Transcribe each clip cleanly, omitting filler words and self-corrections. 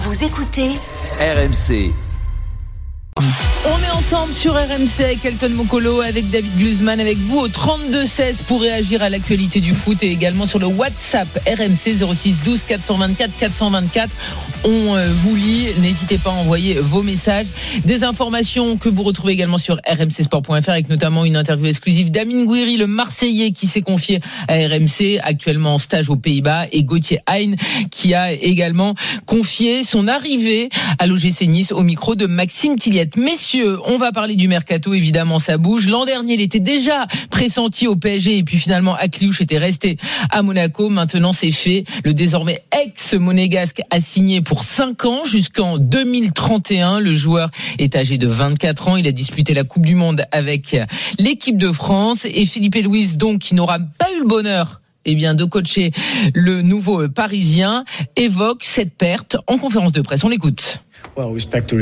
Vous écoutez RMC. On est ensemble sur RMC avec Elton Mokolo, avec David Gluzman, avec vous au 32-16 pour réagir à l'actualité du foot et également sur le WhatsApp RMC 06 12 424 424. On vous lit, n'hésitez pas à envoyer vos messages, des informations que vous retrouvez également sur rmcsport.fr avec notamment une interview exclusive d'Amine Gouiri, le Marseillais qui s'est confié à RMC, actuellement en stage aux Pays-Bas, et Gauthier Hein qui a également confié son arrivée à l'OGC Nice au micro de Maxime Tilliette. Messieurs, on va parler du mercato, évidemment ça bouge. L'an dernier, il était déjà pressenti au PSG et puis finalement Akliouche était resté à Monaco. Maintenant c'est fait, le désormais ex-monégasque a signé pour 5 ans jusqu'en 2031. Le joueur est âgé de 24 ans, il a disputé la Coupe du Monde avec l'équipe de France et Philippe Luis, donc qui n'aura pas eu le bonheur de coacher le nouveau Parisien, évoque cette perte en conférence de presse. On l'écoute. On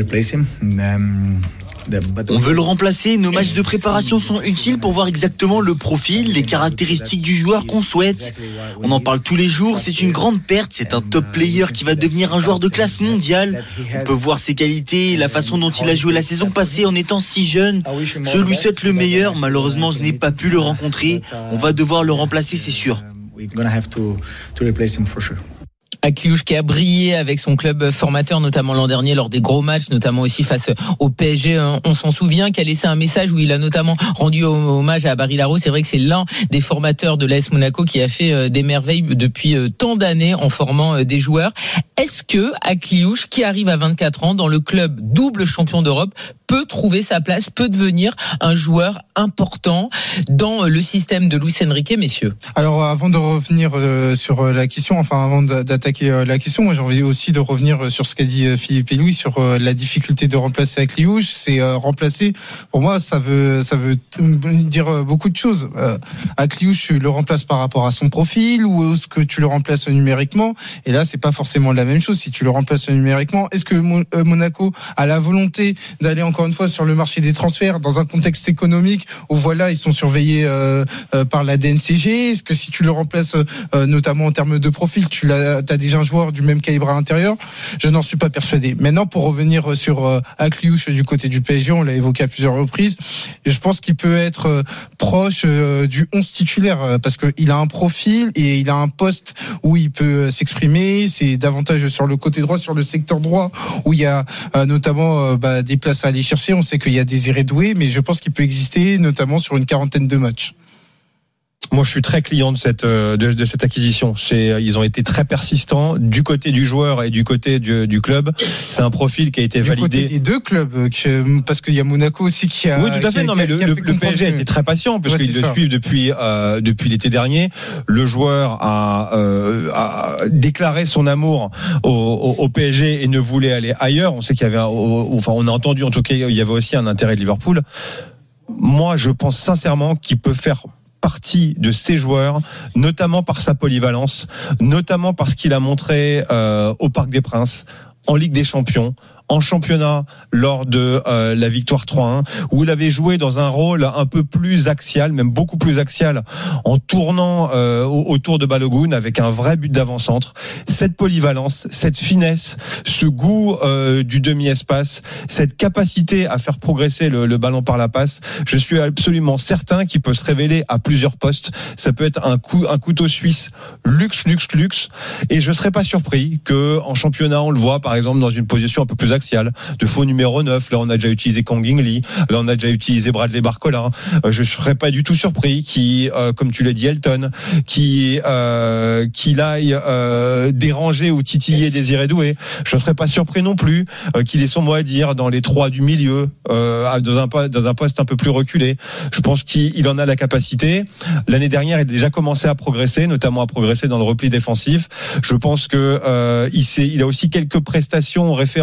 veut le remplacer, nos matchs de préparation sont utiles pour voir exactement le profil, les caractéristiques du joueur qu'on souhaite. On en parle tous les jours, c'est une grande perte, c'est un top player qui va devenir un joueur de classe mondiale. On peut voir ses qualités, la façon dont il a joué la saison passée en étant si jeune. Je lui souhaite le meilleur, malheureusement je n'ai pas pu le rencontrer. On va devoir le remplacer, c'est sûr. Akliouche qui a brillé avec son club formateur, notamment l'an dernier lors des gros matchs, notamment aussi face au PSG, on s'en souvient, qui a laissé un message où il a notamment rendu hommage à Barry Larreau. C'est vrai que c'est l'un des formateurs de l'AS Monaco qui a fait des merveilles depuis tant d'années en formant des joueurs. Est-ce que Akliouche, qui arrive à 24 ans dans le club double champion d'Europe, peut trouver sa place, peut devenir un joueur important dans le système de Luis Enrique, messieurs? Alors, avant de revenir sur la question, avant d'attaquer la question, moi j'ai envie aussi de revenir sur ce qu'a dit Philippe Luis sur la difficulté de remplacer Akliouche. C'est remplacer, pour moi ça veut dire beaucoup de choses. Akliouche, tu le remplaces par rapport à son profil ou est-ce que tu le remplaces numériquement? Et là c'est pas forcément la même chose. Si tu le remplaces numériquement, est-ce que Monaco a la volonté d'aller encore une fois sur le marché des transferts dans un contexte économique où voilà ils sont surveillés par la DNCG? Est-ce que si tu le remplaces notamment en termes de profil, t'as déjà un joueur du même calibre à l'intérieur? Je n'en suis pas persuadé. Maintenant, pour revenir sur Akliouche du côté du PSG, on l'a évoqué à plusieurs reprises, et je pense qu'il peut être proche du 11 titulaire parce qu'il a un profil et il a un poste où il peut s'exprimer. C'est davantage sur le côté droit, sur le secteur droit où il y a notamment des places à aller chercher. On sait qu'il y a Désiré Doué, mais je pense qu'il peut exister notamment sur une quarantaine de matchs. Moi, je suis très client de cette acquisition. Ils ont été très persistants du côté du joueur et du côté du club. C'est un profil qui a été validé. Du côté des deux clubs, parce qu'il y a Monaco aussi qui a. Oui, tout à fait. Le PSG a été très patient parce qu'ils le suivent depuis l'été dernier. Le joueur a déclaré son amour au PSG et ne voulait aller ailleurs. On sait qu'il y avait, on a entendu en tout cas, il y avait aussi un intérêt de Liverpool. Moi, je pense sincèrement qu'il peut faire partie de ces joueurs, notamment par sa polyvalence, notamment parce qu'il a montré au Parc des Princes, en Ligue des Champions, en championnat lors de la victoire 3-1, où il avait joué dans un rôle un peu plus axial, même beaucoup plus axial, en tournant autour de Balogun avec un vrai but d'avant-centre. Cette polyvalence, cette finesse, ce goût du demi-espace, cette capacité à faire progresser le ballon par la passe, je suis absolument certain qu'il peut se révéler à plusieurs postes. Ça peut être un couteau suisse luxe, et je serais pas surpris que en championnat on le voit par exemple dans une position un peu plus axial, de faux numéro 9. Là, on a déjà utilisé Kang In-lee. Là, on a déjà utilisé Bradley Barcola. Je serais pas du tout surpris comme tu l'as dit, Elton, qu'il aille déranger ou titiller Désiré Doué. Je serais pas surpris non plus qu'il ait son mot à dire dans les trois du milieu, dans un poste un peu plus reculé. Je pense qu'il en a la capacité. L'année dernière, il a déjà commencé à progresser, notamment à progresser dans le repli défensif. Je pense que il a aussi quelques prestations en référence en équipe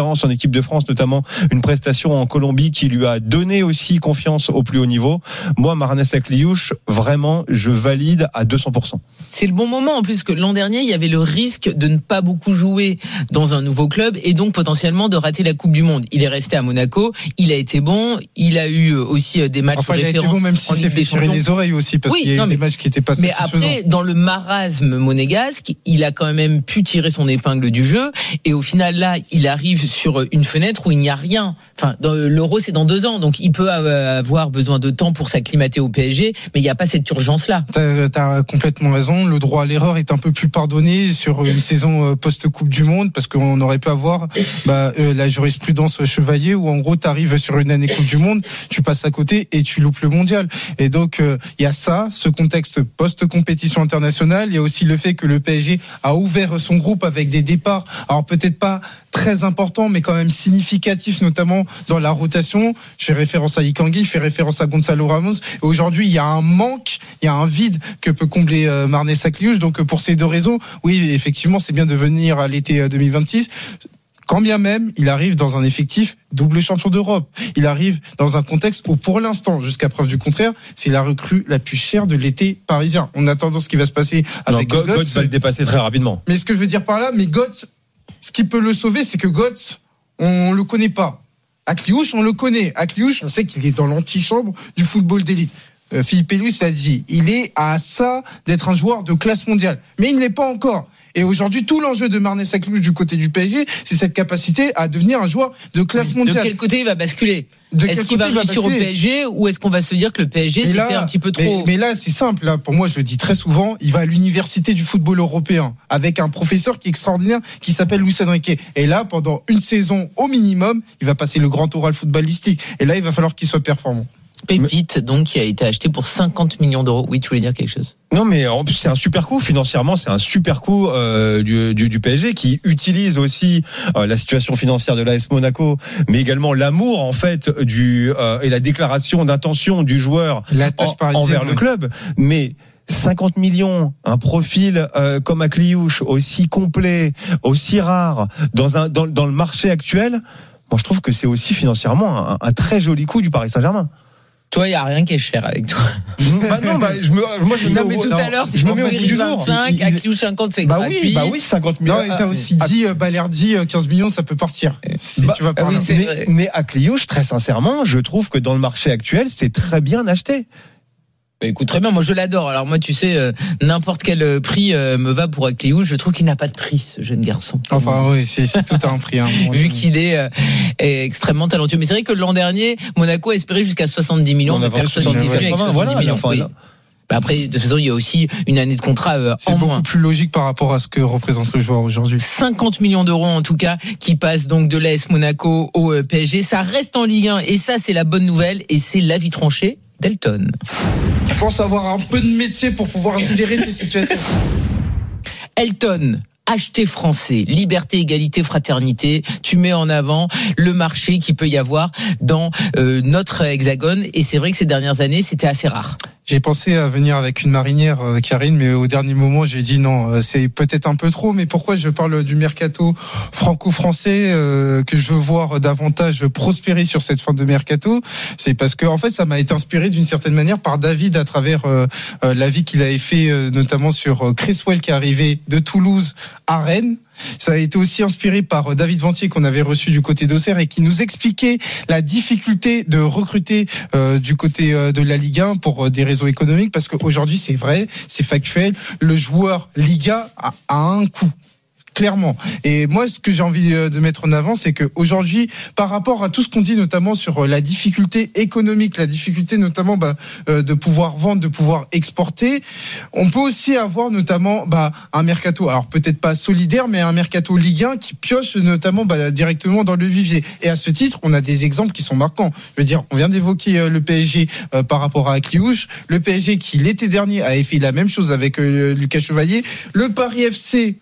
l'équipe de France, notamment une prestation en Colombie qui lui a donné aussi confiance au plus haut niveau. Moi, Marnès Akliouche, vraiment, je valide à 200%. C'est le bon moment en plus que l'an dernier, il y avait le risque de ne pas beaucoup jouer dans un nouveau club et donc potentiellement de rater la Coupe du Monde. Il est resté à Monaco, il a été bon, il a eu aussi des matchs référence. Il a été bon même s'il s'est fait tirer les oreilles aussi parce qu'il y a eu des matchs qui étaient pas satisfaisants. Mais après, dans le marasme monégasque, il a quand même pu tirer son épingle du jeu et au final là, il arrive sur une fenêtre où il n'y a rien. Enfin, l'Euro c'est dans 2 ans, donc il peut avoir besoin de temps pour s'acclimater au PSG, mais il n'y a pas cette urgence-là. T'as complètement raison. Le droit à l'erreur est un peu plus pardonné sur une saison post-Coupe du Monde parce qu'on aurait pu avoir la jurisprudence Chevalier où en gros t'arrives sur une année Coupe du Monde, tu passes à côté et tu loupes le mondial. Et donc il y a ça, ce contexte post-compétition internationale. Il y a aussi le fait que le PSG a ouvert son groupe avec des départs, alors peut-être pas très importants, mais quand même significatifs, notamment dans la rotation. Je fais référence à Ikangi, je fais référence à Gonzalo Ramos. Et aujourd'hui, il y a un manque, il y a un vide que peut combler Marnès Akliouche. Donc pour ces 2 raisons, oui, effectivement, c'est bien de venir à l'été 2026. Quand bien même, il arrive dans un effectif double champion d'Europe. Il arrive dans un contexte où, pour l'instant, jusqu'à preuve du contraire, c'est la recrue la plus chère de l'été parisien. On attend ce qui va se passer avec Götze. Götze va le dépasser très rapidement. Mais ce que je veux dire par là, mais Götze, ce qui peut le sauver, c'est que Götze, on le connaît pas. Akliouche, on le connaît. Akliouche, on sait qu'il est dans l'antichambre du football d'élite. Philippe Luis l'a dit, il est à ça d'être un joueur de classe mondiale. Mais il ne l'est pas encore. Et aujourd'hui, tout l'enjeu de Marnès Akliouche du côté du PSG, c'est cette capacité à devenir un joueur de classe mondiale. De quel côté il va basculer ? Est-ce qu'il va réussir au PSG ou est-ce qu'on va se dire que le PSG c'était un petit peu trop... Mais là, c'est simple. Là, pour moi, je le dis très souvent, il va à l'université du football européen avec un professeur qui est extraordinaire, qui s'appelle Luis Enrique. Et là, pendant une saison au minimum, il va passer le grand oral footballistique. Et là, il va falloir qu'il soit performant. Pépite, donc, qui a été acheté pour 50 millions d'euros. Oui, tu voulais dire quelque chose? Non, mais en plus, c'est un super coup. Financièrement, c'est un super coup du PSG qui utilise aussi la situation financière de l'AS Monaco, mais également l'amour, en fait, et la déclaration d'intention du joueur envers le club. Mais 50 millions, un profil comme Akliouche, aussi complet, aussi rare, dans le marché actuel, moi je trouve que c'est aussi financièrement un très joli coup du Paris Saint-Germain. Toi, il n'y a rien qui est cher avec toi. Non, mais tout à l'heure, c'est pour 25, Akliouche 50, c'est gratuit. Bah oui, 50 millions. Non, et t'as aussi dit, Balerdi, 15 millions, ça peut partir. Si tu vas par là. Mais Akliouche, très sincèrement, je trouve que dans le marché actuel, c'est très bien acheté. Bah écoute, très bien, moi je l'adore. Alors moi, tu sais, n'importe quel prix me va pour Akliouche. Je trouve qu'il n'a pas de prix, ce jeune garçon. Enfin oui, c'est tout un prix. Hein. Vu qu'il est extrêmement talentueux. Mais c'est vrai que l'an dernier, Monaco a espéré jusqu'à 70 millions. On a parlé de 78 avec 70 millions. Oui. Bah après, de toute façon, il y a aussi une année de contrat en moins. C'est beaucoup plus logique par rapport à ce que représente le joueur aujourd'hui. 50 millions d'euros en tout cas, qui passent donc de l'AS Monaco au PSG. Ça reste en Ligue 1 et ça, c'est la bonne nouvelle et c'est l'avis tranché d'Elton. Je pense avoir un peu de métier pour pouvoir gérer ces situations. Elton, acheter français, liberté, égalité, fraternité. Tu mets en avant le marché qu'il peut y avoir dans notre hexagone. Et c'est vrai que ces dernières années, c'était assez rare. J'ai pensé à venir avec une marinière, Karine, mais au dernier moment, j'ai dit non, c'est peut-être un peu trop. Mais pourquoi je parle du mercato franco-français que je veux voir davantage prospérer sur cette fin de mercato? C'est parce que en fait, ça m'a été inspiré d'une certaine manière par David à travers l'avis qu'il avait fait, notamment sur Cresswell qui est arrivé de Toulouse à Rennes. Ça a été aussi inspiré par David Ventier qu'on avait reçu du côté d'Auxerre et qui nous expliquait la difficulté de recruter du côté de la Ligue 1 pour des raisons économiques, parce qu'aujourd'hui c'est vrai, c'est factuel, le joueur Liga a un coût. Clairement. Et moi, ce que j'ai envie de mettre en avant, c'est qu'aujourd'hui, par rapport à tout ce qu'on dit, notamment sur la difficulté économique, la difficulté notamment de pouvoir vendre, de pouvoir exporter, on peut aussi avoir notamment un mercato, alors peut-être pas solidaire, mais un mercato Ligue 1 qui pioche notamment directement dans le vivier. Et à ce titre, on a des exemples qui sont marquants. Je veux dire, on vient d'évoquer le PSG par rapport à Akliouche, le PSG qui l'été dernier avait fait la même chose avec Lucas Chevalier, le Paris FC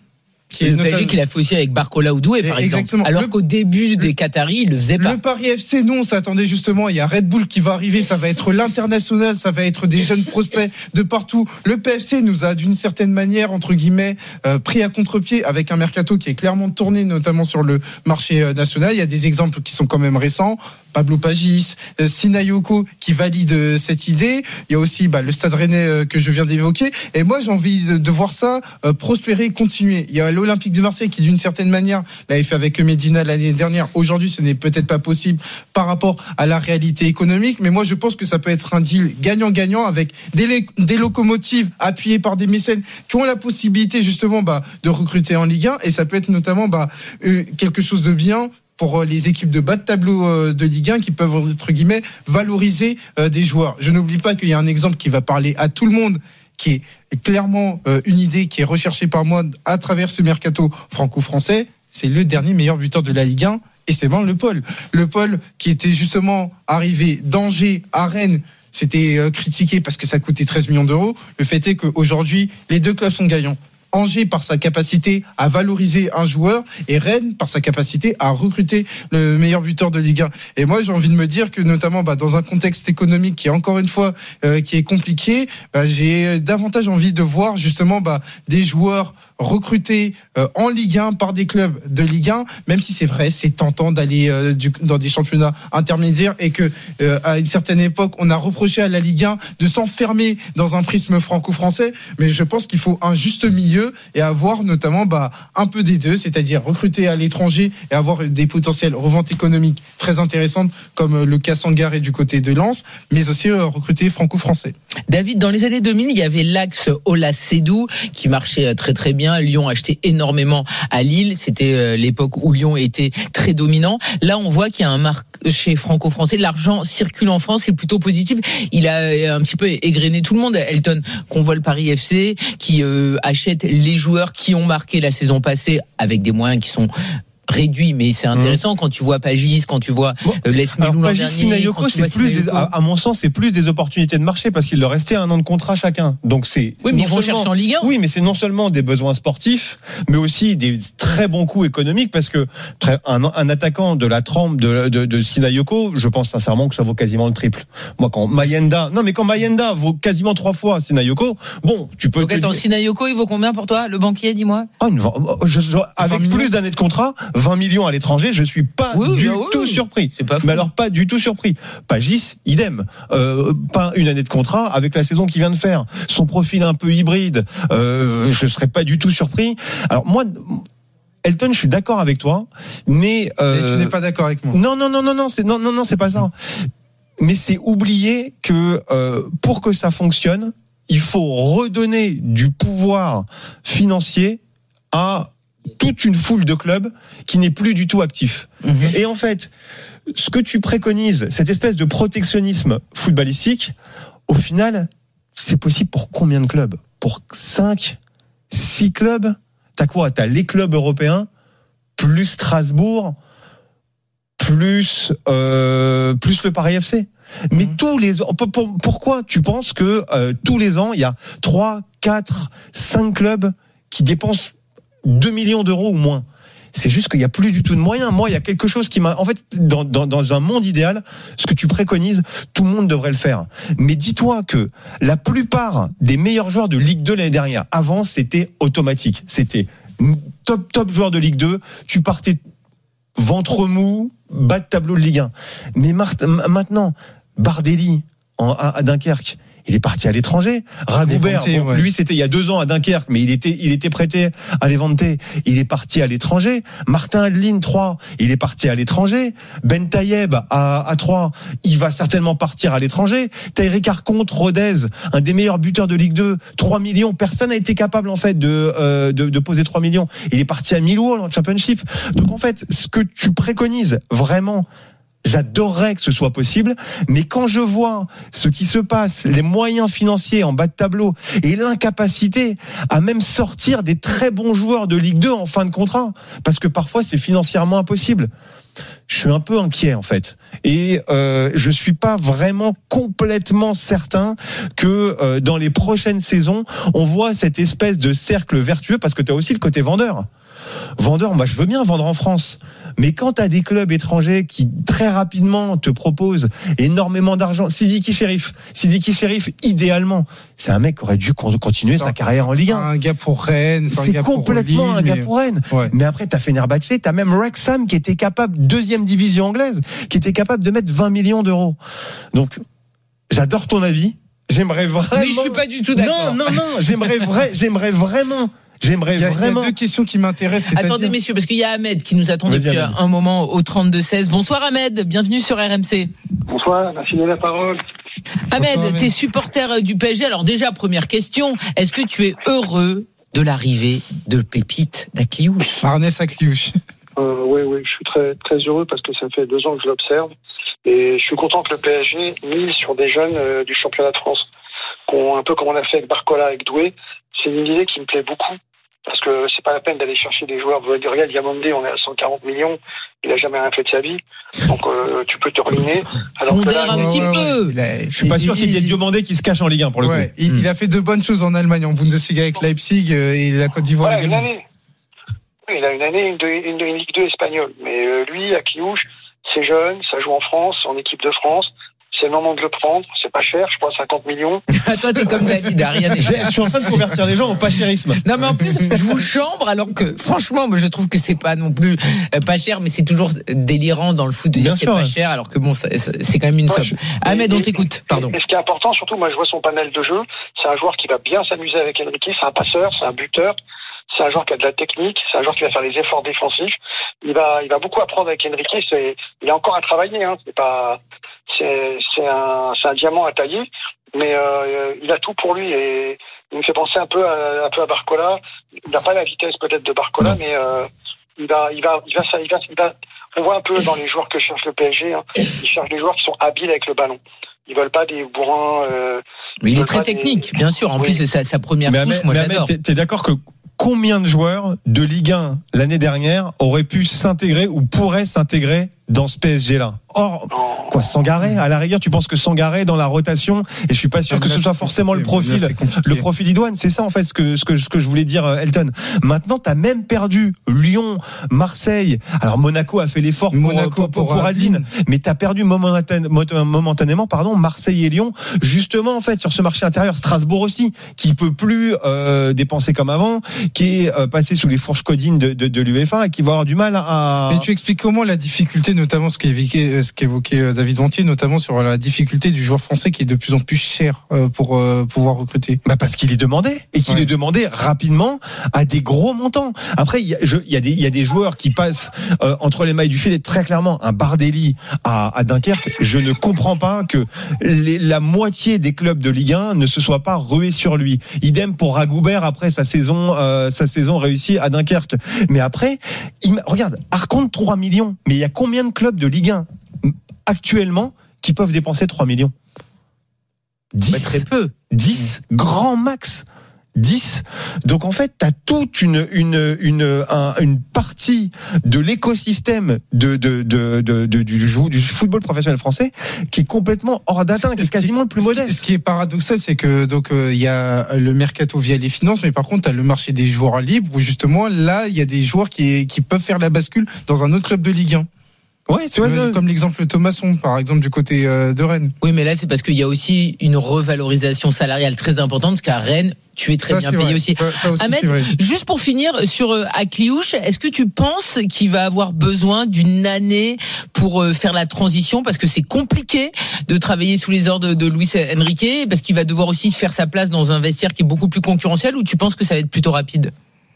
Le PSG qu'il a fait aussi avec Barcola ou Doué, par exemple. Alors qu'au début des Qataris, il le faisait pas. Le Paris FC, nous, on s'attendait justement. Il y a Red Bull qui va arriver. Ça va être l'international. Ça va être des jeunes prospects de partout. Le PFC nous a, d'une certaine manière, entre guillemets, pris à contre-pied avec un mercato qui est clairement tourné, notamment sur le marché national. Il y a des exemples qui sont quand même récents. Pablo Pagis, Sinayoko qui valide cette idée. Il y a aussi le Stade Rennais que je viens d'évoquer. Et moi, j'ai envie de voir ça prospérer, continuer. Il y a l'Olympique de Marseille qui, d'une certaine manière, l'avait fait avec Medina l'année dernière. Aujourd'hui, ce n'est peut-être pas possible par rapport à la réalité économique. Mais moi, je pense que ça peut être un deal gagnant-gagnant avec des locomotives appuyées par des mécènes qui ont la possibilité justement de recruter en Ligue 1. Et ça peut être notamment quelque chose de bien pour les équipes de bas de tableau de Ligue 1 qui peuvent, entre guillemets, valoriser des joueurs. Je n'oublie pas qu'il y a un exemple qui va parler à tout le monde, qui est clairement une idée qui est recherchée par moi à travers ce mercato franco-français. C'est le dernier meilleur buteur de la Ligue 1 et c'est Le Paul. Le Paul qui était justement arrivé d'Angers à Rennes. C'était critiqué parce que ça coûtait 13 millions d'euros. Le fait est qu'aujourd'hui, les deux clubs sont gagnants. Angers par sa capacité à valoriser un joueur et Rennes par sa capacité à recruter le meilleur buteur de Ligue 1. Et moi, j'ai envie de me dire que notamment dans un contexte économique qui est encore une fois qui est compliqué, j'ai davantage envie de voir justement des joueurs recrutés en Ligue 1 par des clubs de Ligue 1, même si c'est vrai, c'est tentant d'aller dans des championnats intermédiaires et que à une certaine époque, on a reproché à la Ligue 1 de s'enfermer dans un prisme franco-français, mais je pense qu'il faut un juste milieu et avoir notamment un peu des deux, c'est-à-dire recruter à l'étranger et avoir des potentielles reventes économiques très intéressantes comme le cas Sangaré du côté de Lens, mais aussi recruter franco-français. David, dans les années 2000, il y avait l'axe Ola-Sédou qui marchait très très bien. Lyon achetait énormément à Lille. C'était l'époque où Lyon était très dominant. Là, on voit qu'il y a un marché franco-français. L'argent circule en France, c'est plutôt positif. Il a un petit peu égrené tout le monde. Elton, qu'on voit le Paris FC, qui achète les joueurs qui ont marqué la saison passée avec des moyens qui sont réduit, mais c'est intéressant quand tu vois Pagis, quand tu vois Lesmelou l'an dernier. Sinayoko, c'est plus à mon sens, c'est plus des opportunités de marché parce qu'il leur restait 1 an de contrat chacun. Donc c'est. Oui, mais ils vont chercher en Ligue 1. Oui, mais c'est non seulement des besoins sportifs, mais aussi des très bons coups économiques parce que un attaquant de la trempe de Sinayoko, je pense sincèrement que ça vaut quasiment le triple. Moi, quand Mayenda vaut quasiment 3 fois Sinayoko, bon, tu peux. Donc attends, Sinayoko, il vaut combien pour toi, le banquier, dis-moi? Avec plus d'années de contrat. 20 millions à l'étranger, je suis pas du tout surpris. C'est pas fou. Mais alors pas du tout surpris. Pagis, idem. Pas une année de contrat avec la saison qu'il vient de faire. Son profil un peu hybride, je serais pas du tout surpris. Alors moi, Elton, je suis d'accord avec toi, mais tu n'es pas d'accord avec moi. Non, c'est pas ça. Mais c'est oublier que pour que ça fonctionne, il faut redonner du pouvoir financier à toute une foule de clubs qui n'est plus du tout actif. Et en fait, ce que tu préconises, cette espèce de protectionnisme footballistique, au final, c'est possible pour combien de clubs? Pour 5, 6 clubs? T'as quoi? T'as les clubs européens, plus Strasbourg, plus le Paris FC. Mais tous les ans, pourquoi tu penses que tous les ans, il y a 3, 4, 5 clubs qui dépensent 2 millions d'euros ou moins? C'est juste qu'il n'y a plus du tout de moyens. Moi, il y a quelque chose qui m'a... En fait, dans un monde idéal, ce que tu préconises, tout le monde devrait le faire. Mais dis-toi que la plupart des meilleurs joueurs de Ligue 2 l'année dernière, avant, c'était automatique. C'était top joueur de Ligue 2. Tu partais ventre mou, bas de tableau de Ligue 1. Mais maintenant, Bardelli à Dunkerque, il est parti à l'étranger. Ragoubert, lui c'était il y a 2 ans à Dunkerque, mais il était prêté à Levante. Il est parti à l'étranger. Martin Adeline, 3, il est parti à l'étranger. Ben Tayeb à 3, il va certainement partir à l'étranger. T'as Eric Arconte, Rodez, un des meilleurs buteurs de Ligue 2, 3 millions. Personne n'a été capable en fait de poser 3 millions. Il est parti à Millwall en Championship. Donc en fait, ce que tu préconises vraiment, J'adorerais que ce soit possible, mais quand je vois ce qui se passe, les moyens financiers en bas de tableau et l'incapacité à même sortir des très bons joueurs de Ligue 2 en fin de contrat, parce que parfois c'est financièrement impossible, je suis un peu inquiet en fait. Et je suis pas vraiment complètement certain que dans les prochaines saisons, on voit cette espèce de cercle vertueux, parce que tu as aussi le côté vendeur. Moi je veux bien vendre en France, mais quand tu as des clubs étrangers qui très rapidement te proposent énormément d'argent, Sidiki Cherif idéalement c'est un mec qui aurait dû continuer sa carrière en Ligue 1. Un gars pour Rennes, c'est complètement un gars pour Rennes. Ouais. Mais après t'as Fenerbahçe, t'as même Wrexham qui était capable, deuxième division anglaise, qui était capable de mettre 20 millions d'euros. Donc j'adore ton avis, j'aimerais vraiment. Mais je suis pas du tout d'accord. Non, j'aimerais vraiment. Il y a deux questions qui m'intéressent. Attendez, messieurs, parce qu'il y a Ahmed qui nous attend depuis un moment au 32-16. Bonsoir Ahmed, bienvenue sur RMC. Bonsoir, merci de la parole. Ahmed, t'es supporter du PSG. Alors déjà, première question, est-ce que tu es heureux de l'arrivée de Pépite d'Akliouche? Arnès Akliouche. Oui, je suis très, très heureux parce que ça fait 2 ans que je l'observe. Et je suis content que le PSG mise sur des jeunes du championnat de France. Un peu comme on a fait avec Barcola, avec Doué. C'est une idée qui me plaît beaucoup. Parce que c'est pas la peine d'aller chercher des joueurs. Regarde, Diamandé, on est à 140 millions. Il a jamais rien fait de sa vie. Donc, tu peux te ruiner. Alors que là, un petit peu. Je suis pas sûr qu'il y ait Diamandé qui se cache en Ligue 1 pour le coup. Il a fait de bonnes choses en Allemagne, en Bundesliga avec Leipzig et la Côte d'Ivoire également. Il a une année, une Ligue 2 espagnole. Mais lui, Akliouche, c'est jeune, ça joue en France, en équipe de France. C'est le moment de le prendre, c'est pas cher, je crois 50 millions. Toi, t'es comme David, rien. Je suis en train de convertir les gens au pas chérisme. Non, mais en plus, je vous chambre, alors que, franchement, je trouve que c'est pas non plus pas cher, mais c'est toujours délirant dans le foot de dire que c'est pas cher, alors que bon, c'est quand même une somme. Ahmed, on t'écoute, pardon. Et ce qui est important, surtout, moi, je vois son panel de jeu, c'est un joueur qui va bien s'amuser avec Enrique, c'est un passeur, c'est un buteur. C'est un joueur qui a de la technique, c'est un joueur qui va faire les efforts défensifs. Il va beaucoup apprendre avec Enrique. Il a encore à travailler. C'est un diamant à tailler, mais il a tout pour lui. Et il me fait penser un peu à Barcola. Il n'a pas la vitesse peut-être de Barcola, mais il va. On voit un peu dans les joueurs que cherche le PSG. Ils cherchent des joueurs qui sont habiles avec le ballon. Ils veulent pas des bourrins. Mais il est très technique, bien sûr. En plus, c'est sa première touche. Moi, j'adore. T'es d'accord que combien de joueurs de Ligue 1 l'année dernière auraient pu s'intégrer ou pourraient s'intégrer dans ce PSG-là? Or, Sangaré, à la rigueur, tu penses que Sangaré dans la rotation, et je suis pas sûr que ce soit forcément le profil idoine. C'est ça, en fait, ce que je voulais dire, Elton. Maintenant, t'as même perdu Lyon, Marseille. Alors, Monaco a fait l'effort pour Adeline, mais t'as perdu momentanément, Marseille et Lyon. Justement, en fait, sur ce marché intérieur, Strasbourg aussi, qui peut plus, dépenser comme avant, qui est passé sous les fourches codines de l'UEFA et qui va avoir du mal à. Mais tu expliques comment la difficulté, notamment ce qu'évoquait David Vantier, notamment sur la difficulté du joueur français qui est de plus en plus cher pour pouvoir recruter. Parce qu'il est demandé et qu'il est demandé rapidement à des gros montants. Après, il y a des joueurs qui passent entre les mailles du filet. Très clairement, un Bardelli à Dunkerque, je ne comprends pas que la moitié des clubs de Ligue 1 ne se soient pas rués sur lui. Idem pour Ragoubert après sa saison réussie à Dunkerque. Mais après, regarde, Arconte 3 millions. Mais il y a combien de clubs de Ligue 1 actuellement qui peuvent dépenser 3 millions? 10. Très peu. 10, grand max. 10. Donc en fait, t'as toute une partie de l'écosystème du football professionnel français qui est complètement hors d'atteinte, qui est quasiment le plus modeste. Ce qui est paradoxal, c'est que il y a le mercato via les finances, mais par contre, t'as le marché des joueurs libres où justement là, il y a des joueurs qui peuvent faire la bascule dans un autre club de Ligue 1. Ouais, tu vois, comme l'exemple Thomasson, par exemple, du côté de Rennes. Oui, mais là, c'est parce qu'il y a aussi une revalorisation salariale très importante, parce qu'à Rennes, tu es très bien payé aussi. Ça aussi Ahmed, c'est vrai. juste pour finir sur Akliouche, est-ce que tu penses qu'il va avoir besoin d'une année pour faire la transition, parce que c'est compliqué de travailler sous les ordres de Luis Enrique, parce qu'il va devoir aussi faire sa place dans un vestiaire qui est beaucoup plus concurrentiel, ou tu penses que ça va être plutôt rapide?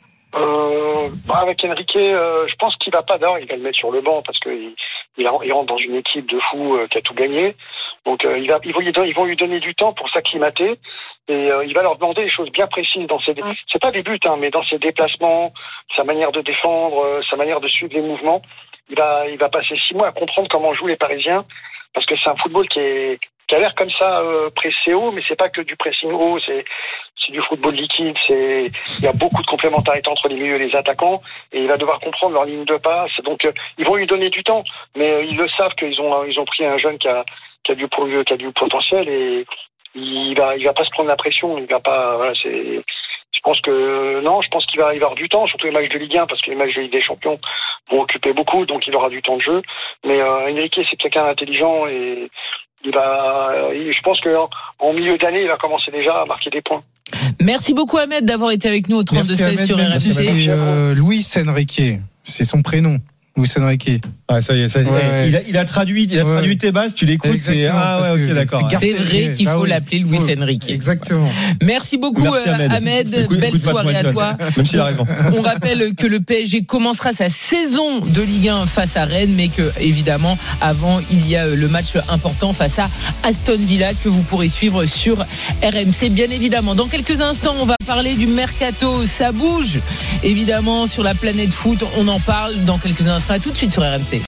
Avec Enrique, je pense qu'il va pas d'or, il va le mettre sur le banc parce que il rentre dans une équipe de fous qui a tout gagné. Donc ils vont lui donner du temps pour s'acclimater et il va leur demander des choses bien précises dans c'est pas des buts mais dans ses déplacements, sa manière de défendre, sa manière de suivre les mouvements. il va passer 6 mois à comprendre comment jouent les Parisiens, parce que c'est un football qui a l'air comme ça pressé haut, mais c'est pas que du pressing haut, c'est du football liquide. Il y a beaucoup de complémentarité entre les milieux et les attaquants, et il va devoir comprendre leur ligne de passe. Donc ils vont lui donner du temps, mais ils le savent qu'ils ont pris un jeune qui a du potentiel, et il va pas se prendre la pression. Il va pas. Voilà, je pense qu'il va y avoir du temps, surtout les matchs de Ligue 1, parce que les matchs de Ligue des Champions vont occuper beaucoup, donc il aura du temps de jeu. Mais Enrique, c'est quelqu'un d'intelligent, et je pense qu'en milieu d'année, il va commencer déjà à marquer des points. Merci beaucoup Ahmed d'avoir été avec nous au 32-16 sur RMC. C'est Luis Enrique, c'est son prénom. Luis Enrique. Ah, ça y est, ouais. Il a traduit tes bases, tu l'écoutes, ok, d'accord. C'est vrai qu'il faut l'appeler Luis Enrique. Exactement. Merci beaucoup Ahmed. Belle soirée à toi. Même s'il a raison. On rappelle que le PSG commencera sa saison de Ligue 1 face à Rennes, mais que évidemment avant il y a le match important face à Aston Villa que vous pourrez suivre sur RMC bien évidemment. Dans quelques instants, on va parler du mercato, ça bouge évidemment sur la planète foot, on en parle dans quelques instants. À tout de suite sur RMC.